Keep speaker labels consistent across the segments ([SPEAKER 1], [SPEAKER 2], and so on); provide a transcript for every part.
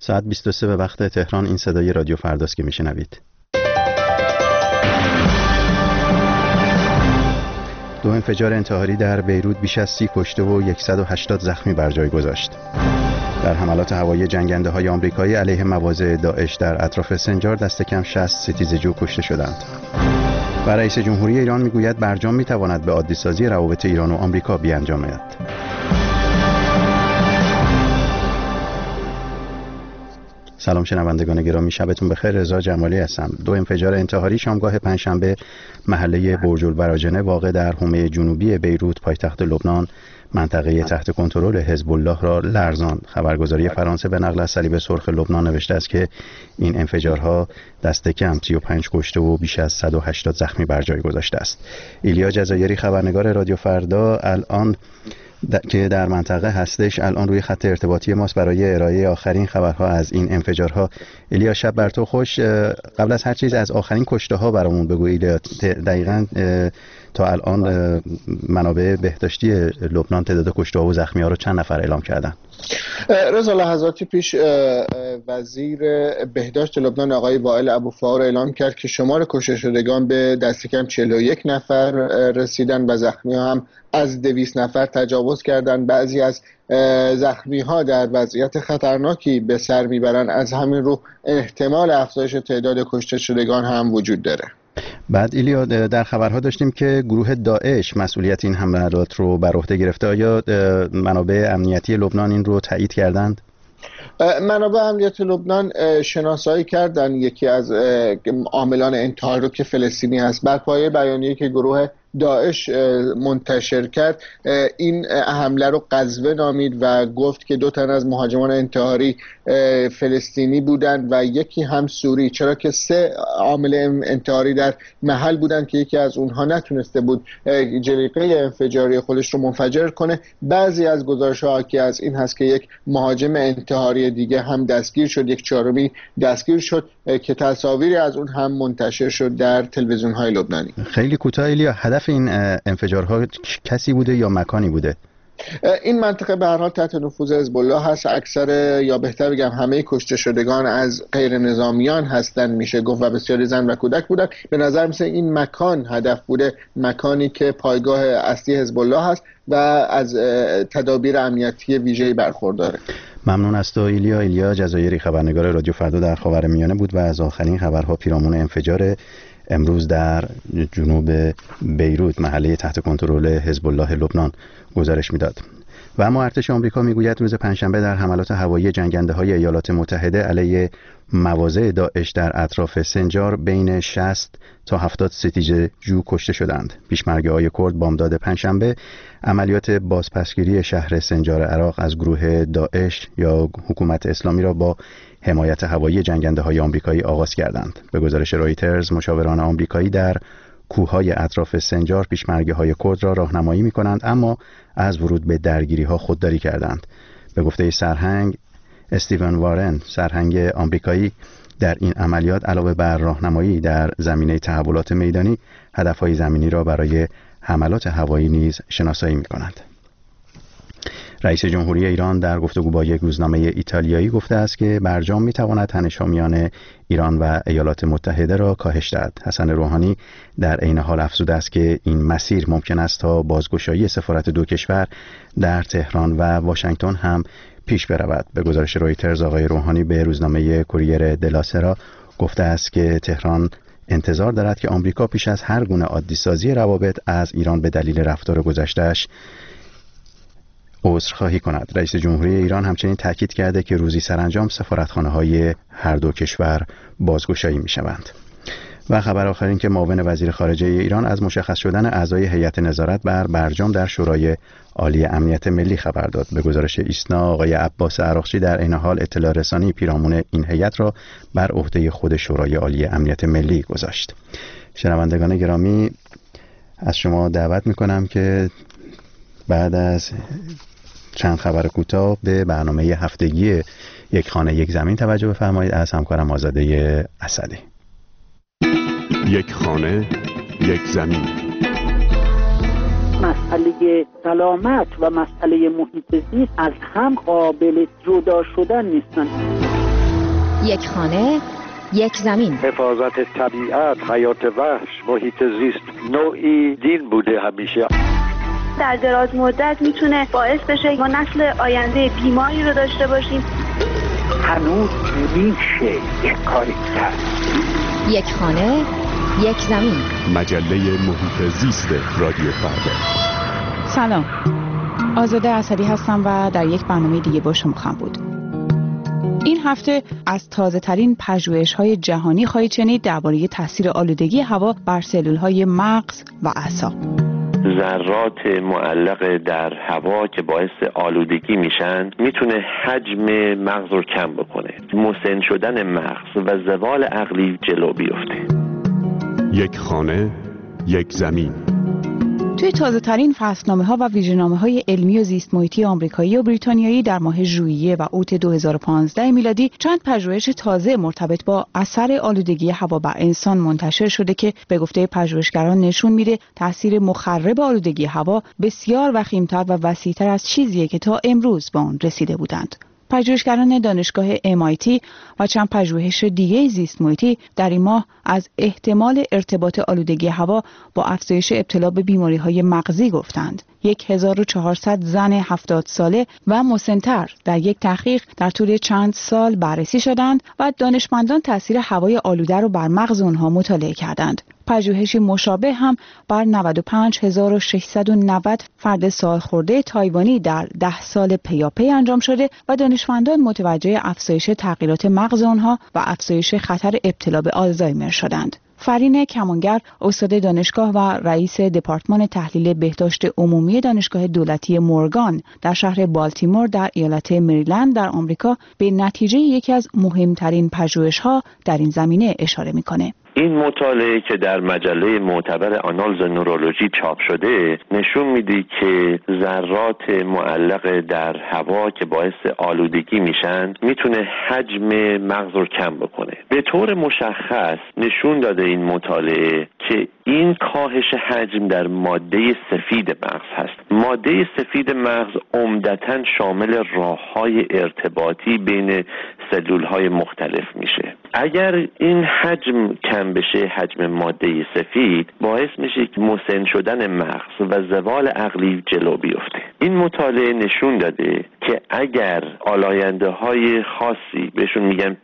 [SPEAKER 1] ساعت 23 به وقت تهران. این صدای رادیو فرداست که میشنوید. دو انفجار انتحاری در بیروت بیش از 30 کشته و 180 زخمی بر جای گذاشت. در حملات هوایی جنگنده‌های آمریکایی علیه مواضع داعش در اطراف سنجار دست کم 60 ستیزجو کشته شدند. و رئیس جمهوری ایران میگوید برجام میتواند به عادی‌سازی روابط ایران و آمریکا بیانجامد. سلام شنوندگان گرامی، شبتون بخیر. رضا جمالی هستم. دو انفجار انتحاری شامگاه پنجشنبه محله برج البراجنه واقع در حومه جنوبی بیروت پایتخت لبنان منطقه تحت کنترل حزب الله را لرزاند. خبرگزاری فرانسه به نقل از صلیب سرخ لبنان نوشته است که این انفجارها دست کم 35 کشته و بیش از 180 زخمی بر جای گذاشته است. ایلیا جزایری خبرنگار رادیو فردا الان که در منطقه هستش الان روی خط ارتباطی ماست برای ارائه آخرین خبرها از این انفجارها. ایلیا شب بر تو خوش. قبل از هر چیز از آخرین کشته ها برامون بگو ایلیا. دقیقاً تا الان منابع بهداشتی لبنان تعداد کشته ها و زخمی ها رو چند نفر اعلام کردن؟
[SPEAKER 2] رضا لحظاتی پیش وزیر بهداشت لبنان آقای وائل ابوفار اعلام کرد که شمار کشته شدگان به دست کم 41 نفر رسیدن و زخمی ها هم از 200 نفر تجاوز کردند. بعضی از زخمی ها در وضعیت خطرناکی به سر میبرند. از همین رو احتمال افزایش تعداد کشته شدگان هم وجود داره.
[SPEAKER 1] بعد ایلیا در خبرها داشتیم که گروه داعش مسئولیت این حملات رو بر عهده گرفته. آیا منابع امنیتی لبنان این رو تایید کردند؟
[SPEAKER 2] منابع امنیتی لبنان شناسایی کردن یکی از عاملان انتحار رو که فلسطینی است. بر پایه بیانیه‌ای که گروه داعش منتشر کرد این حمله رو غزوه نامید و گفت که 2 تن از مهاجمان انتحاری فلسطینی بودند و یکی هم سوری، چرا که 3 عامل انتحاری در محل بودند که یکی از اونها نتونسته بود جلیقه انفجاری خودش رو منفجر کنه. بعضی از گزارش‌ها حاکی از این هست که یک مهاجم انتحاری دیگه هم دستگیر شد، 1/4 دستگیر شد که تصاویری از اون هم منتشر شد در تلویزیون‌های لبنانی.
[SPEAKER 1] خیلی کوتاه ایلیا، هدف این انفجارها کسی بوده یا مکانی بوده؟
[SPEAKER 2] این منطقه به هر حال تحت نفوذ حزب الله هست. اکثر یا بهتر بگم همه کشته شدگان از غیر نظامیان هستن میشه گفت و بسیاری زن و کودک بودن. به نظر میسه این مکان هدف بوده، مکانی که پایگاه اصلی حزب الله هست و از تدابیر امنیتی ویژه‌ای برخورداره.
[SPEAKER 1] ممنون از تو ایلیا. ایلیا جزایری خبرنگار رادیو فردا در خاورمیانه بود و از آخرین خبرها پیرامون انفجار امروز در جنوب بیروت محله تحت کنترل حزب الله لبنان گزارش میداد. و اما ارتش آمریکا میگوید روز پنجشنبه در حملات هوایی جنگنده‌های ایالات متحده علیه مواضع داعش در اطراف سنجار بین 60 تا 70 ستیزجو کشته شدند. پیشمرگه‌های کرد بامداد پنجشنبه عملیات بازپسگیری شهر سنجار عراق از گروه داعش یا حکومت اسلامی را با حمایت هوایی جنگنده‌های آمریکایی آغاز کردند. به گزارش رایترز مشاوران آمریکایی در کوههای اطراف سنجار پیشمرگه‌های کرد را راهنمایی می‌کنند اما از ورود به درگیری‌ها خودداری کردند. به گفته سرهنگ استیون وارن، سرهنگ آمریکایی، در این عملیات علاوه بر راهنمایی در زمینه تحولات میدانی، هدف‌های زمینی را برای حملات هوایی نیز شناسایی می‌کنند. رئیس جمهوری ایران در گفتگو با یک روزنامه ایتالیایی گفته است که برجام می‌تواند تنش‌ها میان ایران و ایالات متحده را کاهش دهد. حسن روحانی در عین حال افزوده است که این مسیر ممکن است تا بازگشایی سفارت دو کشور در تهران و واشنگتن هم پیش برود. به گزارش رویترز آقای روحانی به روزنامه کوریر دلاسرا گفته است که تهران انتظار دارد که آمریکا پیش از هر گونه عادی‌سازی روابط از ایران به دلیل رفتار گذشته‌اش عذرخواهی کند. رئیس جمهوری ایران همچنین تاکید کرده که روزی سرانجام سفارتخانه‌های هر دو کشور بازگشایی می‌شوند. و خبر آخر این که معاون وزیر خارجه ایران از مشخص شدن اعضای هیئت نظارت بر برجام در شورای عالی امنیت ملی خبر داد. به گزارش ایسنا آقای عباس عراقچی در این حال اطلاع رسانی پیرامون این هیئت را بر عهده خود شورای عالی امنیت ملی گذاشت. شنوندگان گرامی، از شما دعوت می‌کنم که بعد از چند خبر کوتاه به برنامه هفتگی یک خانه یک زمین توجه بفرمایید از همکارم آزاده اسدی.
[SPEAKER 3] یک خانه یک زمین.
[SPEAKER 4] مسئله سلامت و مسئله محیط زیست از هم قابل جدا شدن نیستند. یک خانه، یک زمین.
[SPEAKER 5] حفاظت طبیعت، حیات وحش، محیط زیست نوعی دین بوده همیشه.
[SPEAKER 6] در دراز مدت میتونه باعث بشه ما نسل آینده بیماری رو داشته باشیم.
[SPEAKER 7] هنوز میشه یک کاری کرد.
[SPEAKER 4] یک خانه، یک زمین.
[SPEAKER 3] مجله محیط زیست رادیو فردا.
[SPEAKER 8] سلام، آزاده اسدی هستم و در یک برنامه دیگه با شما خواهم بود. این هفته از تازه ترین پژوهش‌های جهانی خواهید شنید درباره تاثیر آلودگی هوا بر سلول‌های مغز و اعصاب.
[SPEAKER 9] ذرات معلق در هوا که باعث آلودگی میشن میتونه حجم مغز رو کم بکنه، مسن شدن مغز و زوال عقلی جلو بیفته.
[SPEAKER 3] یک خانه، یک زمین.
[SPEAKER 8] توی تازه ترین فصلنامه‌ها و ویژه‌نامه‌های علمی و زیست محیطی آمریکایی و بریتانیایی در ماه ژوئیه و اوت 2015 میلادی چند پژوهش تازه مرتبط با اثر آلودگی هوا بر انسان منتشر شده که به گفته پژوهشگران نشون میده تاثیر مخرب آلودگی هوا بسیار وخیم‌تر و وسیع‌تر از چیزیه که تا امروز به آن رسیده بودند. پژوهشگران دانشگاه MIT و چند پژوهش دیگه زیست محیطی در این ماه از احتمال ارتباط آلودگی هوا با افزایش ابتلا به بیماری‌های مغزی گفتند. 1400 زن 70 ساله و مسن‌تر در یک تحقیق در طول چند سال بررسی شدند و دانشمندان تاثیر هوای آلوده را بر مغز آنها مطالعه کردند. پژوهشی مشابه هم بر 95690 فرد سالخورده تایوانی در 10 سال پیاپی انجام شده و دانشمندان متوجه افزایش تغییرات مغز آنها و افزایش خطر ابتلا به آلزایمر شدند. فرین کمانگر، استاد دانشگاه و رئیس دپارتمان تحلیل بهداشت عمومی دانشگاه دولتی مورگان در شهر بالتیمور در ایالت مریلند در آمریکا، به نتیجه یکی از مهمترین پژوهش‌ها در این زمینه اشاره می‌کنه.
[SPEAKER 9] این مطالعه که در مجله معتبر آنالز نورولوژی چاپ شده نشون میده که ذرات معلق در هوا که باعث آلودگی میشن میتونه حجم مغز رو کم بکنه. به طور مشخص نشون داده این مطالعه که این کاهش حجم در ماده سفید مغز هست. ماده سفید مغز عمدتاً شامل راه‌های ارتباطی بین سلول‌های مختلف میشه. اگر این حجم کم بشه، حجم ماده سفید، باعث میشه که مسن شدن مغز و زوال عقلی جلو بیفته. این مطالعه نشون داده که اگر آلاینده‌های خاصی بهشون میگن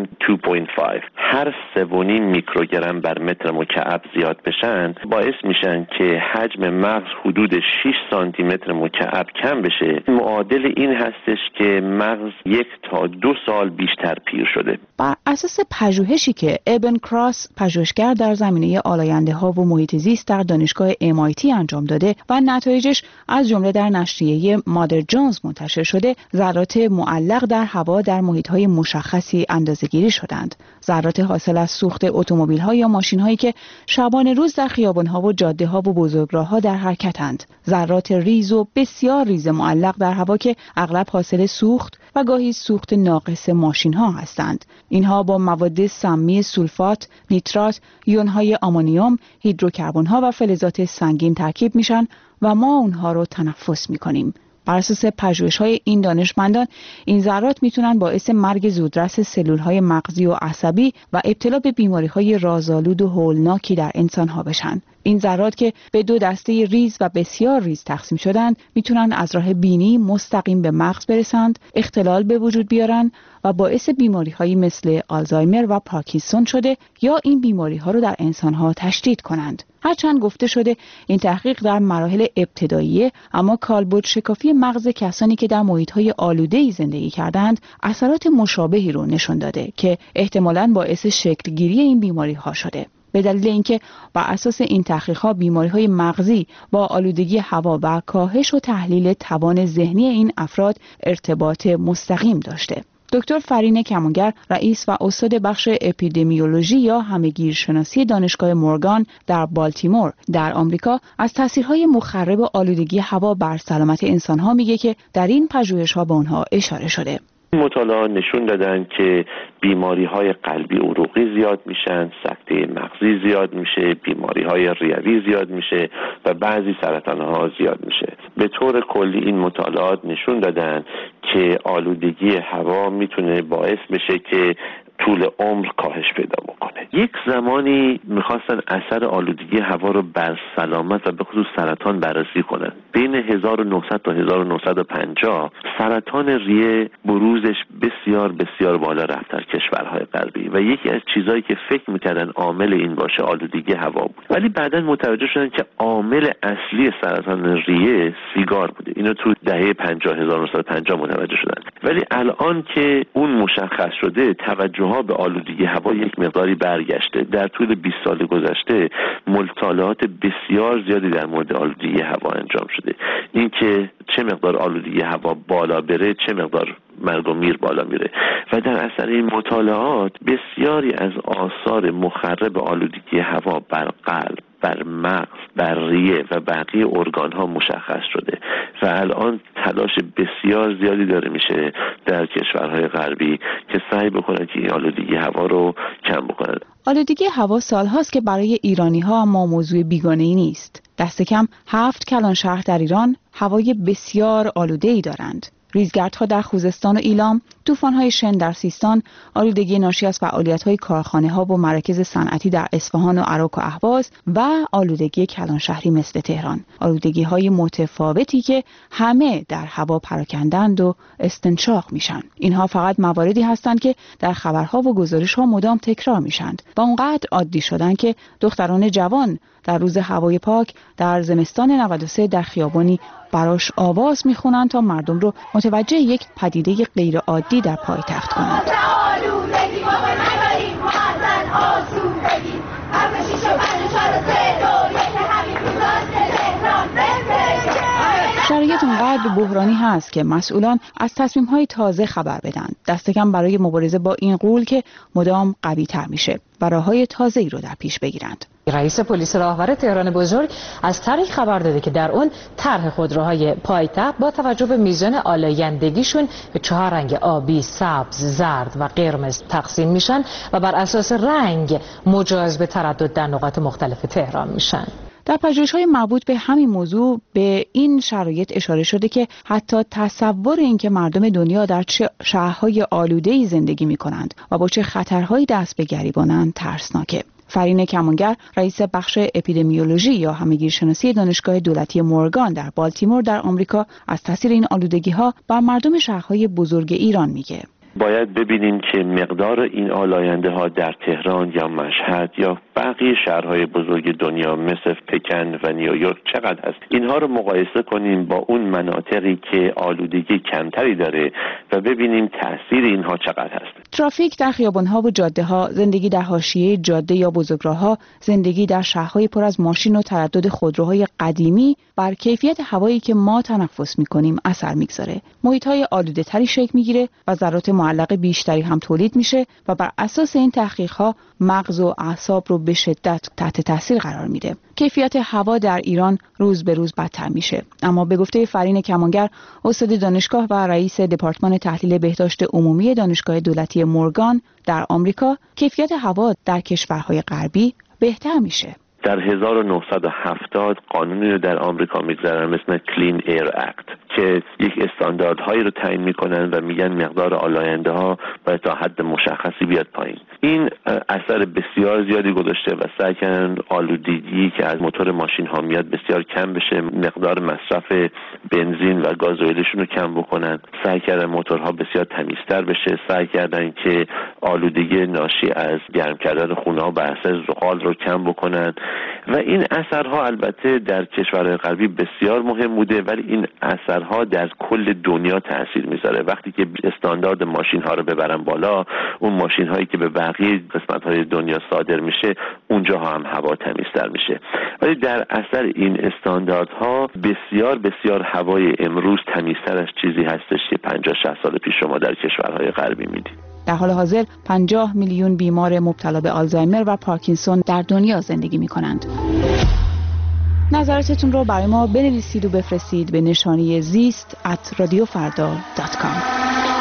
[SPEAKER 9] PM2.5 هر 3.5 میکروگرم بر متر مکعب زیاد بشن، باعث میشن که حجم مغز حدود 6 سانتی متر مکعب کم بشه. معادل این هستش که مغز 1 تا 2 سال بیشتر پیر شده.
[SPEAKER 8] بر اساس پژوهشی که ابن کراس، پژوهشگر در زمینه آلاینده‌ها و محیط زیست در دانشگاه MIT انجام داده و نتایجش از جمله در نشریه مادر جونز منتشر شده، ذرات معلق در هوا در محیط‌های مشخصی اندازه‌گیری شدند. ذرات حاصل از سوخت اتومبیل‌ها یا ماشین‌هایی که شبانه روز در خیابان‌ها و جاده‌ها و بزرگراه‌ها در حرکتند. ذرات ریز و بسیار ریز معلق در هوا که اغلب حاصل سوخت و گاهی سوخت ناقص ماشین‌ها هستند. اینها با مواد سمی سولفات، نیترات، یون‌های آمونیوم، هیدروکربن‌ها و فلزات سنگین ترکیب میشن و ما اونها رو تنفس می‌کنیم. بر اساس پژوهش‌های این دانشمندان، این ذرات میتونن باعث مرگ زودرس سلول‌های مغزی و عصبی و ابتلا به بیماری‌های رازآلود و هولناکی در انسان‌ها بشن. این ذرات که به 2 دسته ریز و بسیار ریز تقسیم شدند، میتونن از راه بینی مستقیم به مغز برسند، اختلال به وجود بیارن و باعث بیماری‌هایی مثل آلزایمر و پارکینسون شده یا این بیماری‌ها رو در انسان‌ها تشدید کنند. هرچند گفته شده این تحقیق در مراحل ابتداییه، اما کالبد شکافی مغز کسانی که در محیط‌های آلوده‌ای زندگی کردند اثرات مشابهی رو نشون داده که احتمالاً باعث شکل‌گیری این بیماری‌ها شده. به دلیل اینکه بر اساس این تحقیقات بیماری‌های مغزی با آلودگی هوا و کاهش و تحلیل توان ذهنی این افراد ارتباط مستقیم داشته. دکتر فرین کمانگر، رئیس و استاد بخش اپیدمیولوژی یا همه‌گیرشناسی دانشگاه مورگان در بالتیمور در آمریکا، از تاثیرهای مخرب آلودگی هوا بر سلامت انسان‌ها میگه که در این پژوهش‌ها به آنها اشاره شده.
[SPEAKER 9] مطالعات نشون دادن که بیماری‌های قلبی عروقی زیاد میشن، سکته مغزی زیاد میشه، بیماری‌های ریوی زیاد میشه و بعضی سرطان‌ها زیاد میشه. به طور کلی این مطالعات نشون دادن که آلودگی هوا میتونه باعث بشه که طول عمر کاهش پیدا بکنه. یک زمانی میخواستن اثر آلودگی هوا رو بر سلامت و به خصوص سرطان بررسی کنن. بین 1900 تا 1950 سرطان ریه بروزش بسیار بسیار بالا رفت در کشورهای غربی و یکی از چیزایی که فکر میکردن عامل این باشه آلودگی هوا بود، ولی بعداً متوجه شدن که عامل اصلی سرطان ریه سیگار بوده. اینو تو دهه 1950 متوجه شدن، ولی الان که اون مشخص شده توجه ها به آلودگی هوا یک مقداری برگشته. در طول 20 سال گذشته مطالعات بسیار زیادی در مورد آلودگی هوا انجام شده. اینکه چه مقدار آلودگی هوا بالا بره چه مقدار مرگ و میر بالا میره و در اثر این مطالعات بسیاری از آثار مخرب آلودگی هوا بر قلب، بر مغز، بر ریه و بقیه ارگان ها مشخص شده و الان تلاش بسیار زیادی داره میشه در کشورهای غربی که سعی بکنن که این آلودگی هوا رو کم بکنن.
[SPEAKER 8] آلودگی هوا سالهاست که برای ایرانی ها اما موضوع بیگانه‌ای نیست. دست کم 7 کلان شهر در ایران هوای بسیار آلوده‌ای دارند. ریزگردها در خوزستان و ایلام، طوفان‌های شن در سیستان، آلودگی ناشی از فعالیت‌های کارخانه‌ها و مراکز صنعتی در اصفهان و عراق و اهواز و آلودگی کلانشهری مثل تهران. آلودگی‌های متفاوتی که همه در هوا پراکندند و استنشاق میشن. اینها فقط مواردی هستند که در خبرها و گزارش‌ها مدام تکرار میشند و اونقدر عادی شدن که دختران جوان در روز هوای پاک در زمستان 93 در خیابانی براش آواز میخونن تا مردم رو متوجه یک پدیده غیر عادی در پایتخت کنند. شرایط اونقدر بحرانی هست که مسئولان از تصمیم‌های تازه خبر بدن، دست کم برای مبارزه با این غول که مدام قوی‌تر میشه و راه‌های تازه‌ای رو در پیش بگیرند.
[SPEAKER 10] رئیس پلیس راهور تهران بزرگ از طریق خبر داده که در اون طرح خودروهای پایتخت با توجه به میزان آلایندگیشون به 4 رنگ آبی، سبز، زرد و قرمز تقسیم میشن و بر اساس رنگ مجاز به تردد در نقاط مختلف تهران میشن.
[SPEAKER 8] در پژوهش‌های مربوط به همین موضوع به این شرایط اشاره شده که حتی تصور این که مردم دنیا در چه شهرهای آلوده‌ای زندگی می‌کنند و با چه خطرهایی دست به گریبانند ترسناکه. فرین کمانگر، رئیس بخش اپیدمیولوژی یا همه‌گیرشناسی دانشگاه دولتی مورگان در بالتیمور در آمریکا از تاثیر این آلودگی‌ها بر مردم شهرهای بزرگ ایران میگه.
[SPEAKER 9] باید ببینیم که مقدار این آلاینده ها در تهران یا مشهد یا بقیه شهرهای بزرگ دنیا مثل پکن و نیویورک چقدر هست. اینها رو مقایسه کنیم با اون مناطقی که آلودگی کمتری داره و ببینیم تاثیر اینها چقدر هست.
[SPEAKER 8] ترافیک در خیابان‌ها و جاده‌ها، زندگی در حاشیه جاده یا بزرگراه‌ها، زندگی در شهرهای پر از ماشین و تردد خودروهای قدیمی بر کیفیت هوایی که ما تنفس می‌کنیم اثر می‌گذاره. محیط‌های آلوده‌تری شکل می‌گیره و ذرات معلق بیشتری هم تولید میشه و بر اساس این تحقیق‌ها مغز و اعصاب رو به شدت تحت تاثیر قرار میده. کیفیت هوا در ایران روز به روز بدتر میشه. اما به گفته فرین کمانگر، استاد دانشگاه و رئیس دپارتمان تحلیل بهداشت عمومی دانشگاه دولتی مورگان در آمریکا، کیفیت هوا در کشورهای غربی بهتر میشه.
[SPEAKER 9] در 1970 قانونی رو در آمریکا میگذارن مثل کلین ایر اکت که یک استانداردهایی رو تعیین میکنن و میگن مقدار آلاینده ها باید تا حد مشخصی بیاد پایین. این اثر بسیار زیادی گذاشته و سعی کردن آلودگی که از موتور ماشین ها میاد بسیار کم بشه، مقدار مصرف بنزین و گازوئیلشون رو کم بکنن، سعی کردن موتورها بسیار تمیزتر بشه، سعی کردن که آلودگی ناشی از گرم کردن خونه ها بر اساس زغال رو کم بکنن و این اثرها البته در کشورهای غربی بسیار مهم بوده، ولی این اثرها در کل دنیا تاثیر میذاره. وقتی که استاندارد ماشین ها رو ببرن بالا، اون ماشین هایی که به بقیه قسمت های دنیا صادر میشه اونجاها هم هوا تمیزتر میشه. ولی در اثر این استانداردها بسیار بسیار هوای امروز تمیزتر از چیزی هستش که 50-60 سال پیش شما در کشورهای غربی میدید.
[SPEAKER 8] در حال حاضر 50 میلیون بیمار مبتلا به آلزایمر و پارکینسون در دنیا زندگی می کنند. نظراتتون رو برای ما بنویسید و بفرستید به نشانی زیست@radiofarda.com.